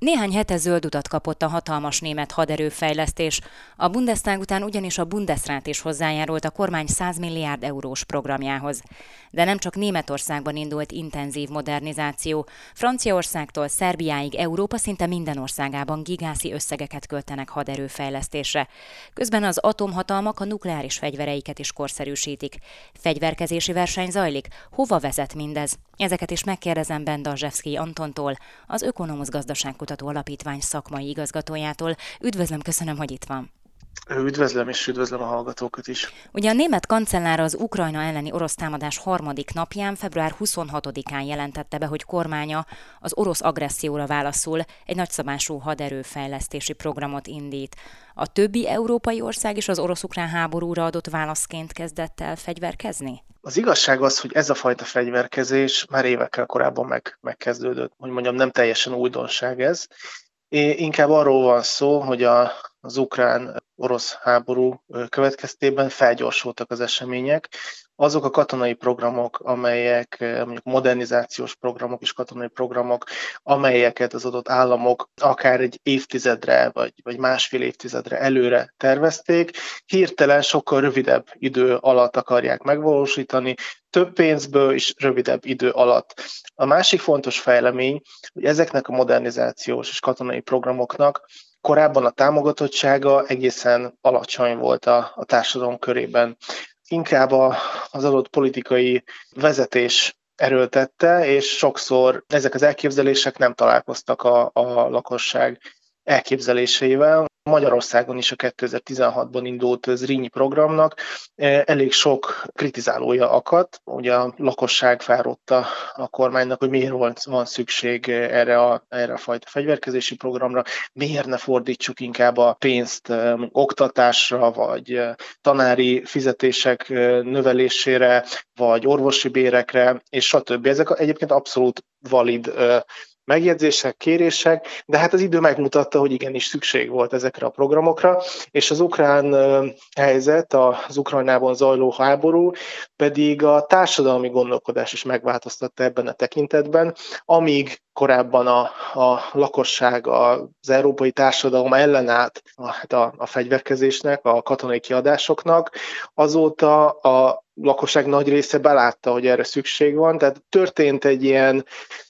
Néhány hete zöld utat kapott a hatalmas német haderőfejlesztés. A Bundestag után ugyanis a Bundesrat is hozzájárult a kormány 100 milliárd eurós programjához. De nem csak Németországban indult intenzív modernizáció. Franciaországtól Szerbiáig Európa szinte minden országában gigászi összegeket költenek haderőfejlesztésre. Közben az atomhatalmak a nukleáris fegyvereiket is korszerűsítik. Fegyverkezési verseny zajlik? Hova vezet mindez? Ezeket is megkérdezem Bendazsevszkij Antontól, az Ökonomusz Gazdaságkutató Alapítvány szakmai igazgatójától. Üdvözlöm, köszönöm, hogy itt van. Üdvözlöm, és üdvözlöm a hallgatókat is. Ugye a német kancellár az Ukrajna elleni orosz támadás harmadik napján, február 26-án jelentette be, hogy kormánya az orosz agresszióra válaszul egy nagyszabású haderőfejlesztési programot indít. A többi európai ország is az orosz-ukrán háborúra adott válaszként kezdett el fegyverkezni? Az igazság az, hogy ez a fajta fegyverkezés már évekkel korábban megkezdődött. Hogy mondjam, nem teljesen újdonság ez. Inkább arról van szó, hogy az ukrán-orosz háború következtében felgyorsultak az események. Azok a katonai programok, amelyek mondjuk modernizációs programok és katonai programok, amelyeket az adott államok akár egy évtizedre vagy másfél évtizedre előre tervezték, hirtelen sokkal rövidebb idő alatt akarják megvalósítani, több pénzből és rövidebb idő alatt. A másik fontos fejlemény, hogy ezeknek a modernizációs és katonai programoknak korábban a támogatottsága egészen alacsony volt a társadalom körében. Inkább az adott politikai vezetés erőltette, és sokszor ezek az elképzelések nem találkoztak a lakosság elképzeléseivel. Magyarországon is a 2016-ban indult Zrínyi programnak elég sok kritizálója akadt. Ugye a lakosság felrótta a kormánynak, hogy miért van szükség erre a fajta fegyverkezési programra, miért ne fordítsuk inkább a pénzt oktatásra, vagy tanári fizetések növelésére, vagy orvosi bérekre, és stb. Ezek egyébként abszolút valid megjegyzések, kérések, de hát az idő megmutatta, hogy igenis szükség volt ezekre a programokra, és az ukrán helyzet, az Ukrajnában zajló háború pedig a társadalmi gondolkodás is megváltoztatta ebben a tekintetben, amíg korábban a lakosság, az európai társadalom ellenállt a fegyverkezésnek, a katonai kiadásoknak, azóta a lakosság nagy része belátta, hogy erre szükség van, tehát történt egy ilyen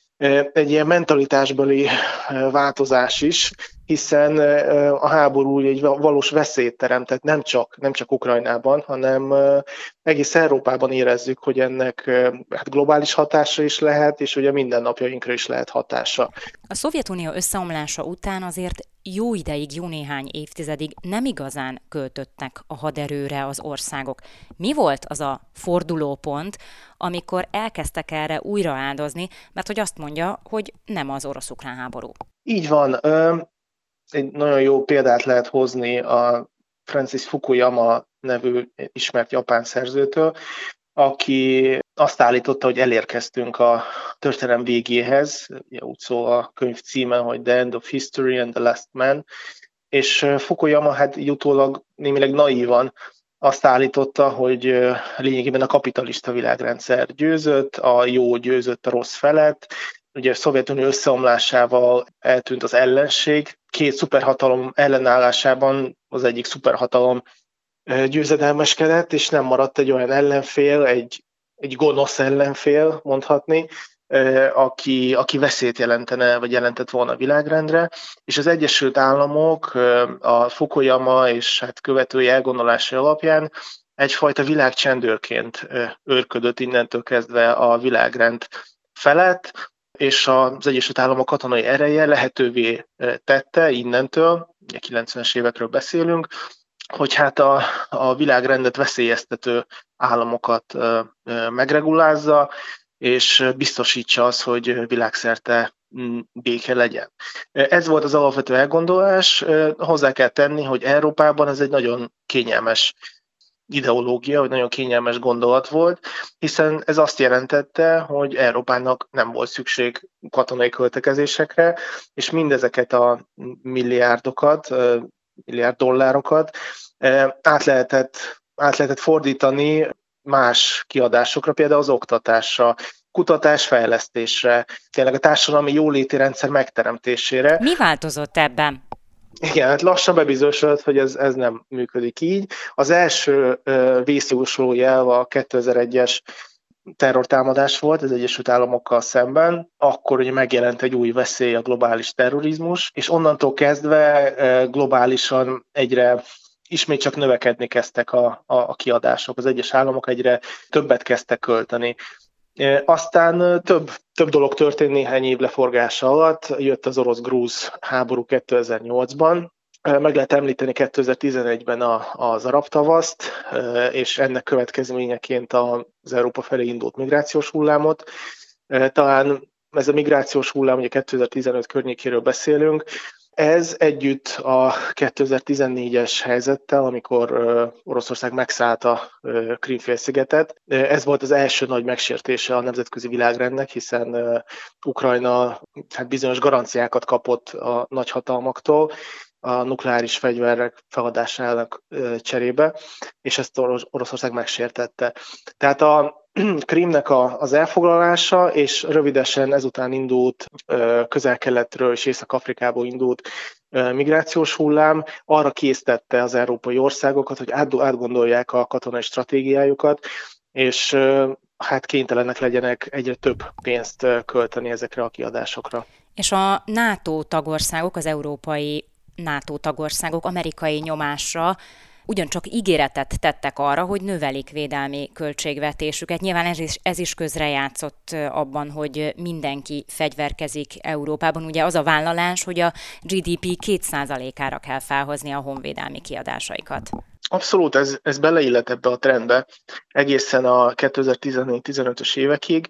mentalitásbeli változás is, hiszen a háború egy valós veszélyt teremtett nem csak Ukrajnában, hanem egész Európában érezzük, hogy ennek globális hatása is lehet, és ugye mindennapjainkra is lehet hatása. A Szovjetunió összeomlása után azért jó ideig, jó néhány évtizedig nem igazán költöttek a haderőre az országok. Mi volt az a fordulópont, amikor elkezdtek erre újra áldozni, mert hogy azt mondja, hogy nem az orosz-ukrán háború? Így van. Egy nagyon jó példát lehet hozni a Francis Fukuyama nevű ismert japán szerzőtől, aki azt állította, hogy elérkeztünk a történelem végéhez, úgy szól a könyv címe, hogy The End of History and the Last Man, és Fukuyama hát így utólag némileg naívan azt állította, hogy lényegében a kapitalista világrendszer győzött, a jó győzött a rossz felett. Ugye a Szovjetunió összeomlásával eltűnt az ellenség, két szuperhatalom ellenállásában az egyik szuperhatalom győzedelmeskedett, és nem maradt egy olyan ellenfél, egy gonosz ellenfél mondhatni, aki veszélyt jelentene, vagy jelentett volna a világrendre, és az Egyesült Államok a Fukuyama és hát követői elgondolásai alapján egyfajta világcsendőrként őrködött innentől kezdve a világrend felett, és az Egyesült Államok katonai ereje lehetővé tette innentől, ugye 90-es évekről beszélünk, hogy hát a világrendet veszélyeztető államokat megregulázza, és biztosítsa azt, hogy világszerte béke legyen. Ez volt az alapvető elgondolás. Hozzá kell tenni, hogy Európában ez egy nagyon kényelmes ideológia, vagy nagyon kényelmes gondolat volt, hiszen ez azt jelentette, hogy Európának nem volt szükség katonai költekezésekre, és mindezeket a milliárd dollárokat át lehetett fordítani más kiadásokra, például az oktatásra, kutatás fejlesztésre, tényleg a társadalmi jóléti rendszer megteremtésére. Mi változott ebben? Igen, hát lassan bebizonyosodott, hogy ez nem működik így. Az első vészjósló jel a 2001-es terrortámadás volt az Egyesült Államokkal szemben, akkor ugye megjelent egy új veszély, a globális terrorizmus, és onnantól kezdve globálisan egyre ismét csak növekedni kezdtek a kiadások. Az egyes államok egyre többet kezdtek költeni. Aztán több dolog történt néhány év leforgása alatt. Jött az orosz-grúz háború 2008-ban, meg lehet említeni 2011-ben az arab tavaszt, és ennek következményeként az Európa felé indult migrációs hullámot. Talán ez a migrációs hullám, ugye 2015 környékéről beszélünk, ez együtt a 2014-es helyzettel, amikor Oroszország megszállta Krím-félszigetet, ez volt az első nagy megsértése a nemzetközi világrendnek, hiszen Ukrajna bizonyos garanciákat kapott a nagyhatalmaktól a nukleáris fegyverek feladásának cserébe, és ezt Oroszország megsértette. Tehát a Krímnek az elfoglalása, és rövidesen ezután indult Közel-Keletről és Észak-Afrikából indult migrációs hullám arra késztette az európai országokat, hogy átgondolják a katonai stratégiájukat, és hát kénytelenek legyenek egyre több pénzt költeni ezekre a kiadásokra. És a NATO tagországok, az európai NATO tagországok amerikai nyomásra ugyancsak ígéretet tettek arra, hogy növelik védelmi költségvetésüket. Nyilván ez is közrejátszott abban, hogy mindenki fegyverkezik Európában. Ugye az a vállalás, hogy a GDP 2%-ára kell felhozni a honvédelmi kiadásaikat. Abszolút, ez beleillett ebbe a trendbe. Egészen a 2014-15-ös évekig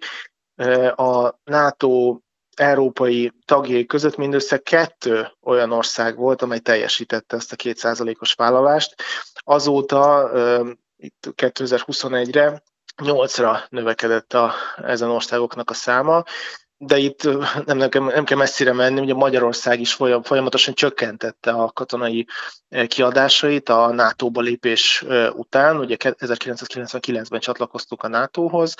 a NATO európai tagjai között mindössze 2 olyan ország volt, amely teljesítette ezt a 2%-os vállalást. Azóta, itt 2021-re 8-ra növekedett ezen országoknak a száma, de itt nem kell messzire menni, ugye Magyarország is folyamatosan csökkentette a katonai kiadásait a NATO-ba lépés után, ugye 1999-ben csatlakoztunk a NATO-hoz,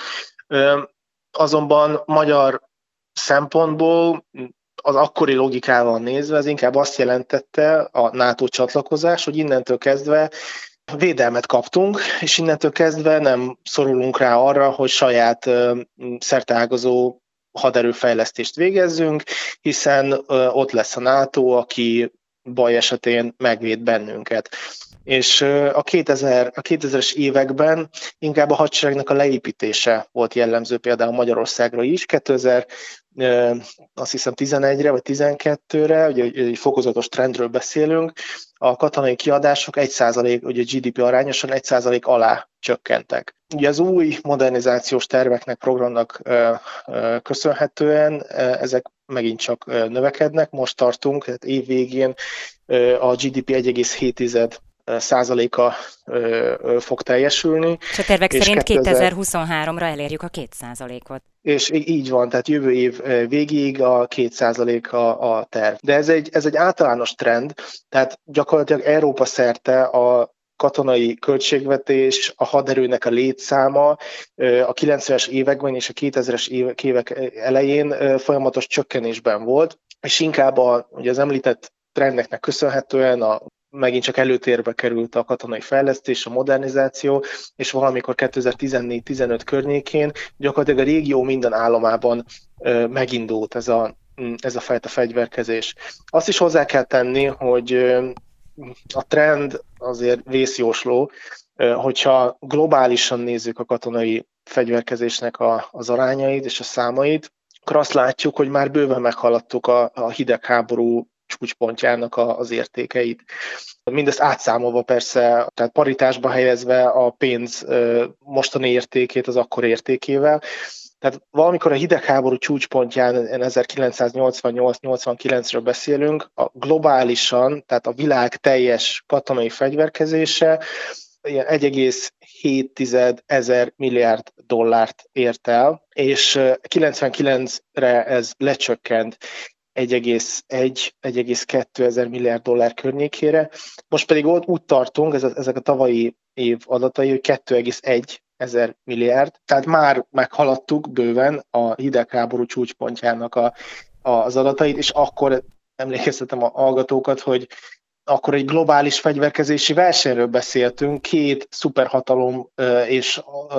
azonban magyar szempontból az akkori logikával nézve ez inkább azt jelentette a NATO csatlakozás, hogy innentől kezdve védelmet kaptunk, és innentől kezdve nem szorulunk rá arra, hogy saját szerteágazó haderőfejlesztést végezzünk, hiszen ott lesz a NATO, aki baj esetén megvéd bennünket. És a 2000-es években inkább a hadseregnek a leépítése volt jellemző például Magyarországra is. 2011-re vagy 12-re, ugye egy fokozatos trendről beszélünk, a katonai kiadások 1%, ugye a GDP arányosan 1% alá csökkentek. Ugye az új modernizációs terveknek, programnak köszönhetően ezek megint csak növekednek. Most tartunk, tehát év végén a GDP 1,7%-a fog teljesülni. És a tervek szerint 2023-ra elérjük a 2%-ot. És így van, tehát jövő év végéig a 2% a terv. De ez egy általános trend, tehát gyakorlatilag Európa szerte a katonai költségvetés, a haderőnek a létszáma a 90-es években és a 2000-es évek elején folyamatos csökkenésben volt, és inkább ugye az említett trendeknek köszönhetően megint csak előtérbe került a katonai fejlesztés, a modernizáció, és valamikor 2014-15 környékén gyakorlatilag a régió minden államában megindult ez a fajta fegyverkezés. Azt is hozzá kell tenni, hogy a trend azért vészjósló, hogyha globálisan nézzük a katonai fegyverkezésnek az arányait és a számait, akkor azt látjuk, hogy már bőven meghaladtuk a hidegháború csúcspontjának az értékeit. Mindezt átszámolva persze, tehát paritásba helyezve a pénz mostani értékét az akkori értékével. Tehát valamikor a hidegháború csúcspontján 1988-89-ről beszélünk, globálisan, tehát a világ teljes katonai fegyverkezése 1,7 ezer milliárd dollárt ért el, és 99-re ez lecsökkent 1,2 ezer milliárd dollár környékére. Most pedig úgy tartunk, ezek a tavalyi év adatai, hogy 2,1 ezer milliárd, tehát már meghaladtuk bőven a hidegháború csúcspontjának az adatait, és akkor emlékeztetem a hallgatókat, hogy akkor egy globális fegyverkezési versenyről beszéltünk, két szuperhatalom és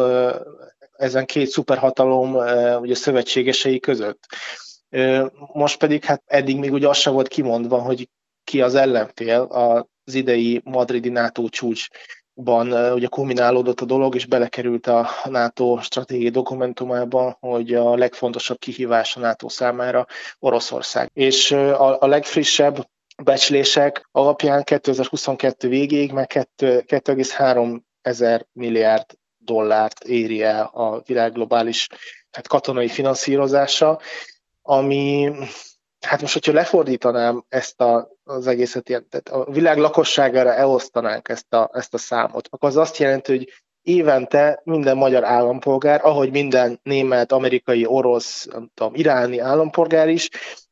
ezen két szuperhatalom ugye szövetségesei között. Most pedig hát eddig még ugye az sem volt kimondva, hogy ki az ellenfél. Az idei madridi NATO csúcsban ugye kulminálódott a dolog, és belekerült a NATO stratégiai dokumentumába, hogy a legfontosabb kihívás a NATO számára Oroszország. És a legfrissebb becslések alapján 2022 végéig már 2,3 ezer milliárd dollárt éri el a világ globális katonai finanszírozása, ami, hát most, hogyha lefordítanám ezt az egészet, tehát a világ lakosságára elosztanánk ezt a számot, akkor az azt jelenti, hogy évente minden magyar állampolgár, ahogy minden német, amerikai, orosz, nem tudom, iráni állampolgár is,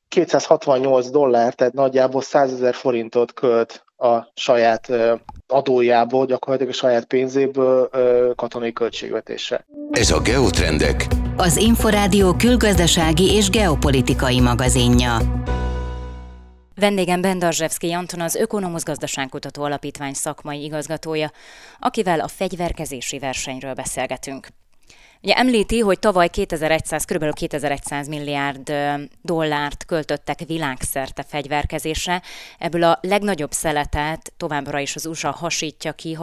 $268, tehát nagyjából 100 000 forintot költ a saját adójából, gyakorlatilag a saját pénzéből katonai költségvetésre. Ez a Geotrendek, az Inforádió külgazdasági és geopolitikai magazinja. Vendégem Bendarzsevszky Anton, az Ökonomusz Gazdaságkutató Alapítvány szakmai igazgatója, akivel a fegyverkezési versenyről beszélgetünk. Ugye említi, hogy tavaly kb. 2100 milliárd dollárt költöttek világszerte fegyverkezésre, ebből a legnagyobb szeletet továbbra is az USA hasítja ki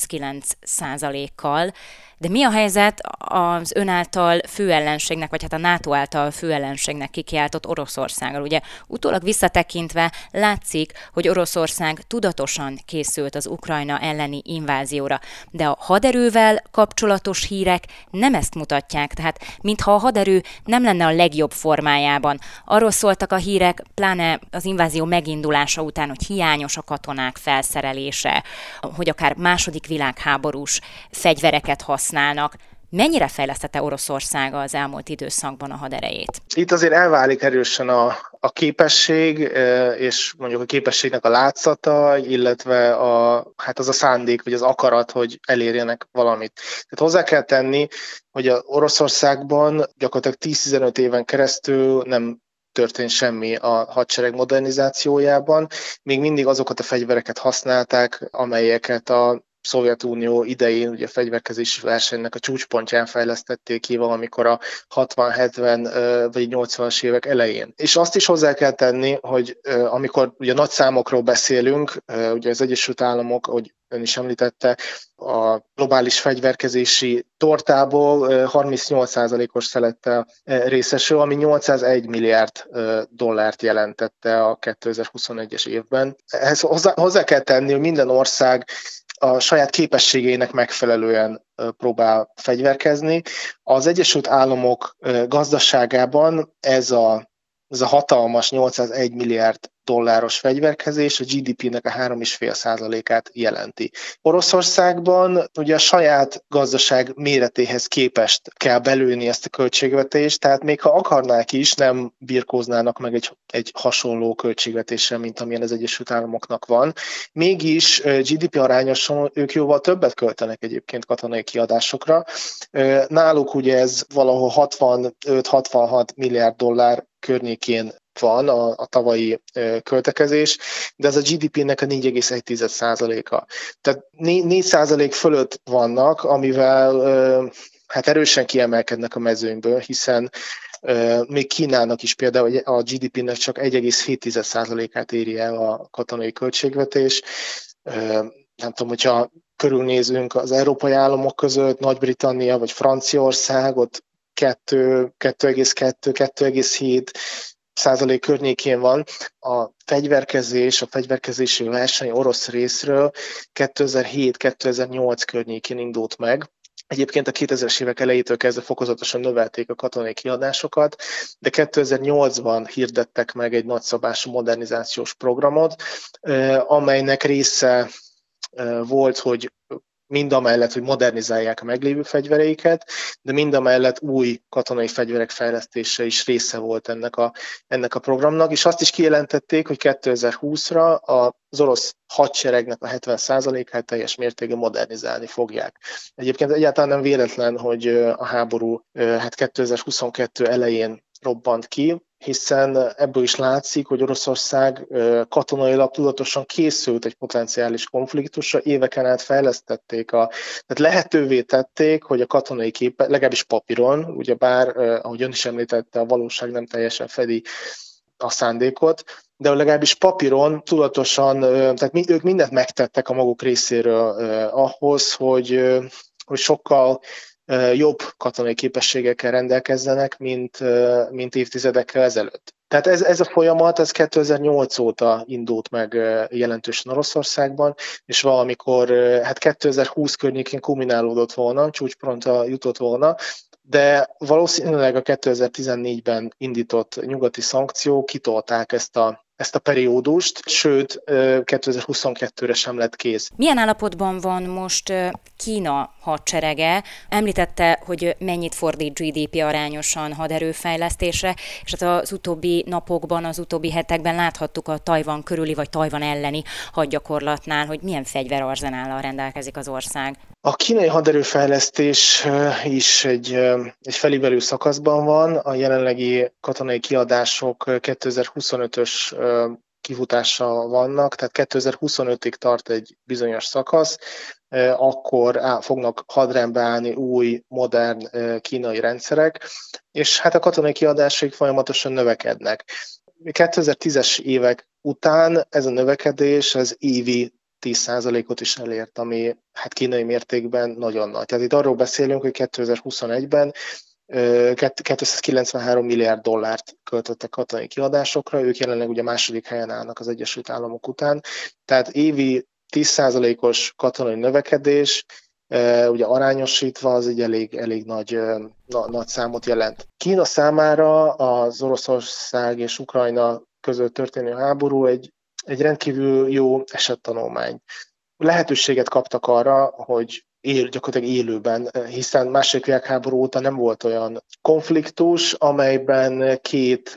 39%-kal. De mi a helyzet az ön által főellenségnek, vagy hát a NATO által főellenségnek kikiáltott Oroszországgal? Ugye utólag visszatekintve látszik, hogy Oroszország tudatosan készült az Ukrajna elleni invázióra, de a haderővel kapcsolatos hírek nem ezt mutatják, tehát mintha a haderő nem lenne a legjobb formájában. Arról szóltak a hírek, pláne az invázió megindulása után, hogy hiányos a katonák felszerelése, hogy akár második világháborús fegyvereket használnak. Mennyire fejlesztette Oroszország az elmúlt időszakban a haderejét? Itt azért elválik erősen a képesség, és mondjuk a képességnek a látszata, illetve az a szándék, vagy az akarat, hogy elérjenek valamit. Tehát hozzá kell tenni, hogy Oroszországban gyakorlatilag 10-15 éven keresztül nem történt semmi a hadsereg modernizációjában. Még mindig azokat a fegyvereket használták, amelyeket a Szovjetunió idején ugye a fegyverkezési versenynek a csúcspontján fejlesztették ki valamikor a 60-70 vagy 80-as évek elején. És azt is hozzá kell tenni, hogy amikor ugye nagy számokról beszélünk, ugye az Egyesült Államok, ahogy ön is említette, a globális fegyverkezési tortából 38%-os szelettel részesül, ami 801 milliárd dollárt jelentette a 2021-es évben. Ehhez hozzá kell tenni, hogy minden ország a saját képességeinek megfelelően próbál fegyverkezni. Az Egyesült Államok gazdaságában ez a hatalmas 801 milliárd dolláros fegyverkezés a GDP-nek a 3,5%-át jelenti. Oroszországban ugye a saját gazdaság méretéhez képest kell belőni ezt a költségvetést, tehát még ha akarnák is, nem birkóznának meg egy hasonló költségvetéssel, mint amilyen az Egyesült Államoknak van. Mégis GDP arányosan ők jóval többet költenek egyébként katonai kiadásokra. Náluk ugye ez valahol 65-66 milliárd dollár környékén van a tavalyi költekezés, de ez a GDP-nek a 4,1%-a. Tehát 4% fölött vannak, amivel hát erősen kiemelkednek a mezőnyből, hiszen még Kínának is például a GDP-nek csak 1,7%-át éri el a katonai költségvetés. Nem tudom, hogyha körülnézünk az európai államok között, Nagy-Britannia vagy Franciaország, ott 2,2-2,7% környékén van. A fegyverkezési verseny orosz részről 2007-2008 környékén indult meg. Egyébként a 2000-es évek elejétől kezdve fokozatosan növelték a katonai kiadásokat, de 2008-ban hirdettek meg egy nagyszabású modernizációs programot, amelynek része volt, hogy mindamellett, hogy modernizálják a meglévő fegyvereiket, de mindamellett új katonai fegyverek fejlesztése is része volt ennek a programnak, és azt is kijelentették, hogy 2020-ra az orosz hadseregnek a 70%-át teljes mértékben modernizálni fogják. Egyébként egyáltalán nem véletlen, hogy a háború 2022 elején robbant ki, hiszen ebből is látszik, hogy Oroszország katonailag tudatosan készült egy potenciális konfliktusra, éveken át fejlesztették, tehát lehetővé tették, hogy a katonai képek, legalábbis papíron, ugyebár, ahogy ön is említette, a valóság nem teljesen fedi a szándékot, de legalábbis papíron tudatosan, tehát ők mindent megtettek a maguk részéről ahhoz, hogy sokkal jobb katonai képességekkel rendelkezzenek, mint évtizedekkel ezelőtt. Tehát ez a folyamat, ez 2008 óta indult meg jelentősen Oroszországban, és valamikor 2020 környékén kulminálódott volna, csúcspontra jutott volna, de valószínűleg a 2014-ben indított nyugati szankciók kitolták ezt a periódust, sőt 2022-re sem lett kész. Milyen állapotban van most Kína hadserege? Említette, hogy mennyit fordít GDP arányosan haderőfejlesztésre, és hát az utóbbi napokban, az utóbbi hetekben láthattuk a Tajvan körüli vagy Tajvan elleni hadgyakorlatnál, hogy milyen fegyverarzenállal rendelkezik az ország. A kínai haderőfejlesztés is egy felívelő szakaszban van. A jelenlegi katonai kiadások 2025-ös kifutással vannak, tehát 2025-ig tart egy bizonyos szakasz, akkor fognak hadrendbe állni új, modern kínai rendszerek, és hát a katonai kiadásaik folyamatosan növekednek. 2010-es évek után ez a növekedés az évi 10%-ot is elért, ami kínai mértékben nagyon nagy. Tehát itt arról beszélünk, hogy 2021-ben 293 milliárd dollárt költöttek katonai kiadásokra, ők jelenleg ugye második helyen állnak az Egyesült Államok után. Tehát évi 10%-os katonai növekedés, ugye arányosítva az egy elég nagy számot jelent. Kína számára az Oroszország és Ukrajna között történő háború egy rendkívül jó esettanulmány. Lehetőséget kaptak arra, hogy gyakorlatilag élőben, hiszen második világháború óta nem volt olyan konfliktus, amelyben két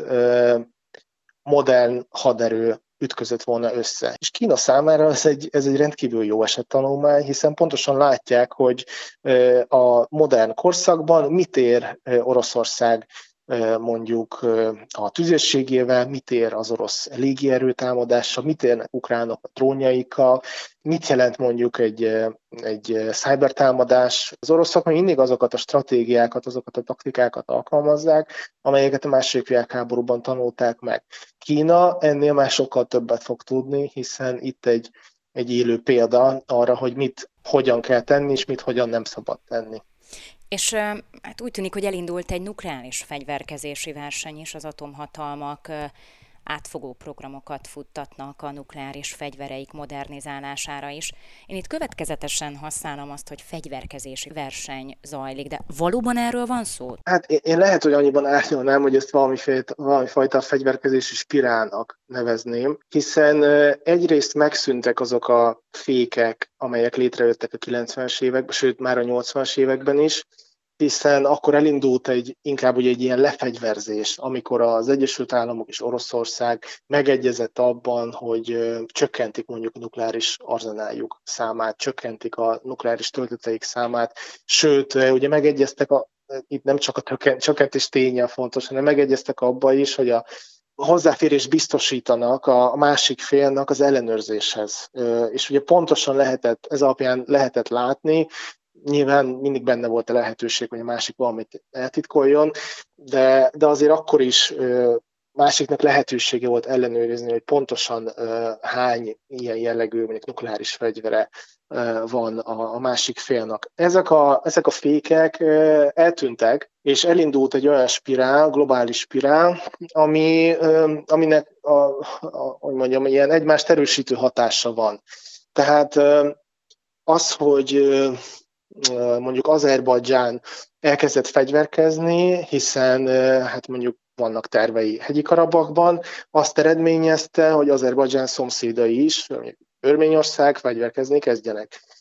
modern haderő ütközött volna össze. És Kína számára ez egy rendkívül jó esettanulmány, hiszen pontosan látják, hogy a modern korszakban mit ér Oroszország mondjuk a tüzérségével, mit ér az orosz légierőtámadással, mit érnek ukránok a drónjaikkal, mit jelent mondjuk egy cybertámadás. Az oroszok még mindig azokat a stratégiákat, azokat a taktikákat alkalmazzák, amelyeket a második világháborúban tanulták meg. Kína ennél már sokkal többet fog tudni, hiszen itt egy élő példa arra, hogy hogyan kell tenni, és hogyan nem szabad tenni. És hát úgy tűnik, hogy elindult egy nukleáris fegyverkezési verseny is, az atomhatalmak átfogó programokat futtatnak a nukleáris fegyvereik modernizálására is. én itt következetesen használom azt, hogy fegyverkezési verseny zajlik, de valóban erről van szó? Hát én lehet, hogy annyiban árnyalnám, hogy ezt valamifajta fegyverkezési spirálnak nevezném, hiszen egyrészt megszűntek azok a fékek, amelyek létrejöttek a 90-es években, sőt már a 80-as években is, hiszen akkor elindult inkább egy ilyen lefegyverzés, amikor az Egyesült Államok és Oroszország megegyezett abban, hogy csökkentik mondjuk a nukleáris arzenáljuk számát, csökkentik a nukleáris tölteteik számát, sőt, ugye megegyeztek, itt nem csak a csökkentés ténye fontos, hanem megegyeztek abba is, hogy a hozzáférés biztosítanak a másik félnek az ellenőrzéshez. És ugye pontosan ez alapján lehetett látni, nyilván mindig benne volt a lehetőség, hogy a másik valamit eltitkoljon, de azért akkor is másiknak lehetősége volt ellenőrizni, hogy pontosan hány ilyen jellegű, mondjuk nukleáris fegyvere van a másik félnek. Ezek a fékek eltűntek, és elindult egy olyan spirál, globális spirál, aminek hogy mondjam, ilyen egymást erősítő hatása van. Tehát az, hogy mondjuk Azerbajdzsán elkezdett fegyverkezni, hiszen hát mondjuk vannak tervei Hegyi-Karabakban, azt eredményezte, hogy Azerbajdzsán szomszédai is, Örményország fegyverkezni kezdjenek.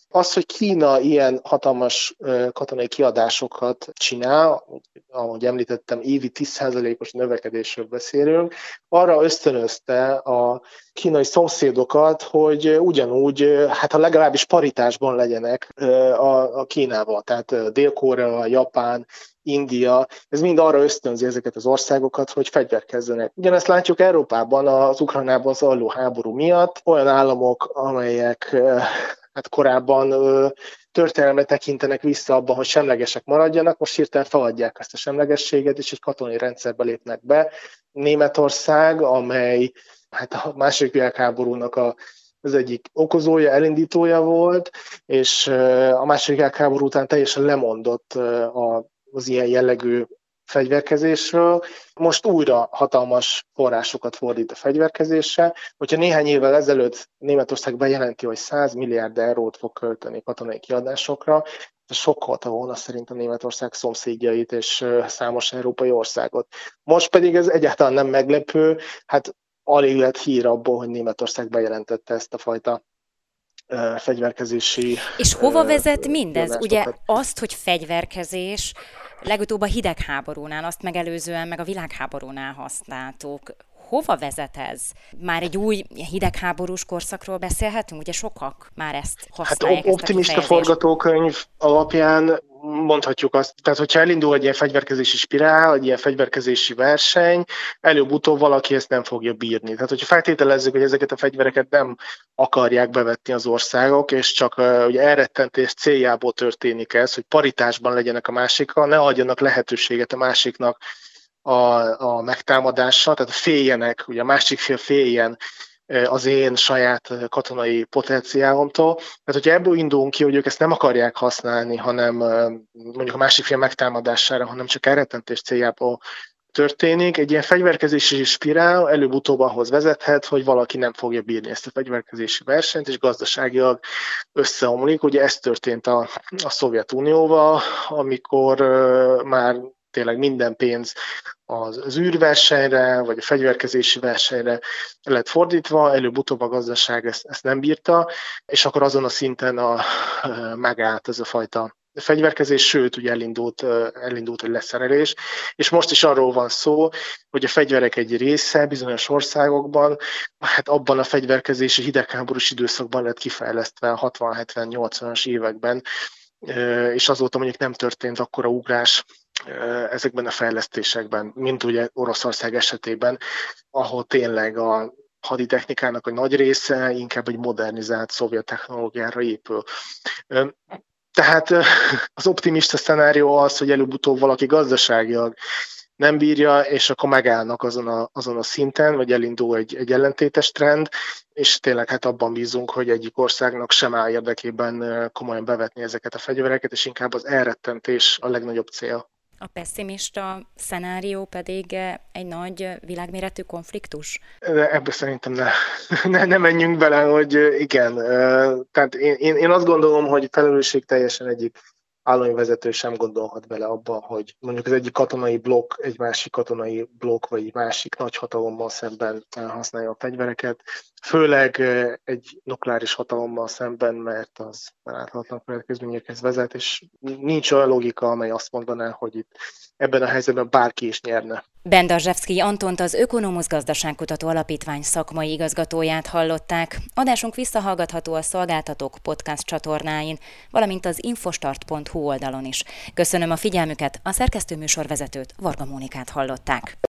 Az, hogy Kína ilyen hatalmas katonai kiadásokat csinál, ahogy említettem, évi 10%-os növekedésről beszélünk, arra ösztönözte a kínai szomszédokat, hogy ugyanúgy, hát ha legalábbis paritásban legyenek a Kínával, tehát Dél-Korea, Japán, India, ez mind arra ösztönzi ezeket az országokat, hogy fegyverkezzenek. Ugyanezt látjuk Európában az Ukrajnában zajló háború miatt, olyan államok, amelyek hát korábban történelemre tekintenek vissza abban, hogy semlegesek maradjanak, most hirtelen feladják ezt a semlegességet, és egy katonai rendszerbe lépnek be. Németország, amely hát a második világháborúnak az egyik okozója, elindítója volt, és a második világháború után teljesen lemondott az ilyen jellegű fegyverkezésről. Most újra hatalmas forrásokat fordít a fegyverkezésre. Hogyha néhány évvel ezelőtt Németország bejelenti, hogy 100 milliárd eurót fog költeni katonai kiadásokra, ez sokkolta volna szerint a Németország szomszédjait és számos európai országot. Most pedig ez egyáltalán nem meglepő, hát alig lett hír abból, hogy Németország bejelentette ezt a fajta fegyverkezési... És hova vezet mindez? Ugye azt, hogy fegyverkezés legutóbb a hidegháborúnál, azt megelőzően meg a világháborúnál használtuk. Hova vezet ez? Már egy új hidegháborús korszakról beszélhetünk? Ugye sokak már ezt használják. Hát optimista forgatókönyv alapján mondhatjuk azt, tehát hogyha elindul egy ilyen fegyverkezési spirál, egy ilyen fegyverkezési verseny, előbb-utóbb valaki ezt nem fogja bírni. Tehát hogyha feltételezzük, hogy ezeket a fegyvereket nem akarják bevetni az országok, és csak ugye elrettentés céljából történik ez, hogy paritásban legyenek a másikkal, ne adjanak lehetőséget a másiknak a megtámadásra, tehát féljenek, ugye a másik fél féljen az én saját katonai potenciálomtól. Tehát, hogyha ebből indulunk ki, hogy ők ezt nem akarják használni, hanem mondjuk a másik fél megtámadására, hanem csak elrettentés céljából történik, egy ilyen fegyverkezési spirál előbb-utóbb ahhoz vezethet, hogy valaki nem fogja bírni ezt a fegyverkezési versenyt, és gazdaságilag összeomlik. Ugye ez történt a Szovjetunióval, amikor már tényleg minden pénz az űrversenyre, vagy a fegyverkezési versenyre lett fordítva, előbb-utóbb a gazdaság ezt nem bírta, és akkor azon a szinten megállt ez a fajta fegyverkezés, sőt, ugye elindult egy leszerelés, és most is arról van szó, hogy a fegyverek egy része bizonyos országokban, hát abban a fegyverkezési hidegháborús időszakban lett kifejlesztve a 60-70-80-as években, és azóta mondjuk nem történt akkora ugrás ezekben a fejlesztésekben, mint ugye Oroszország esetében, ahol tényleg a haditechnikának a nagy része inkább egy modernizált szovjet technológiára épül. Tehát az optimista szenárió az, hogy előbb-utóbb valaki gazdaságilag nem bírja, és akkor megállnak azon a szinten, vagy elindul egy ellentétes trend, és tényleg hát abban bízunk, hogy egyik országnak sem áll érdekében komolyan bevetni ezeket a fegyvereket, és inkább az elrettentés a legnagyobb cél. A pesszimista szenárió pedig egy nagy világméretű konfliktus? Ebbe szerintem ne menjünk bele, hogy igen. Tehát én azt gondolom, hogy felelősségteljesen egyik állami vezető sem gondolhat bele abba, hogy mondjuk az egyik katonai blokk, egy másik katonai blokk, vagy egy másik nagyhatalommal szemben használja a fegyvereket. Főleg egy nukleáris hatalommal szemben, mert az láthatatlan következményekhez vezet, és nincs olyan logika, amely azt mondaná, hogy itt ebben a helyzetben bárki is nyerne. Bendarzsevszkij Antont, az Ökonomusz Gazdaságkutató Alapítvány szakmai igazgatóját hallották. Adásunk visszahallgatható a Szolgáltatók podcast csatornáin, valamint az infostart.hu oldalon is. Köszönöm a figyelmüket, a szerkesztő műsorvezetőt, Varga Mónikát hallották.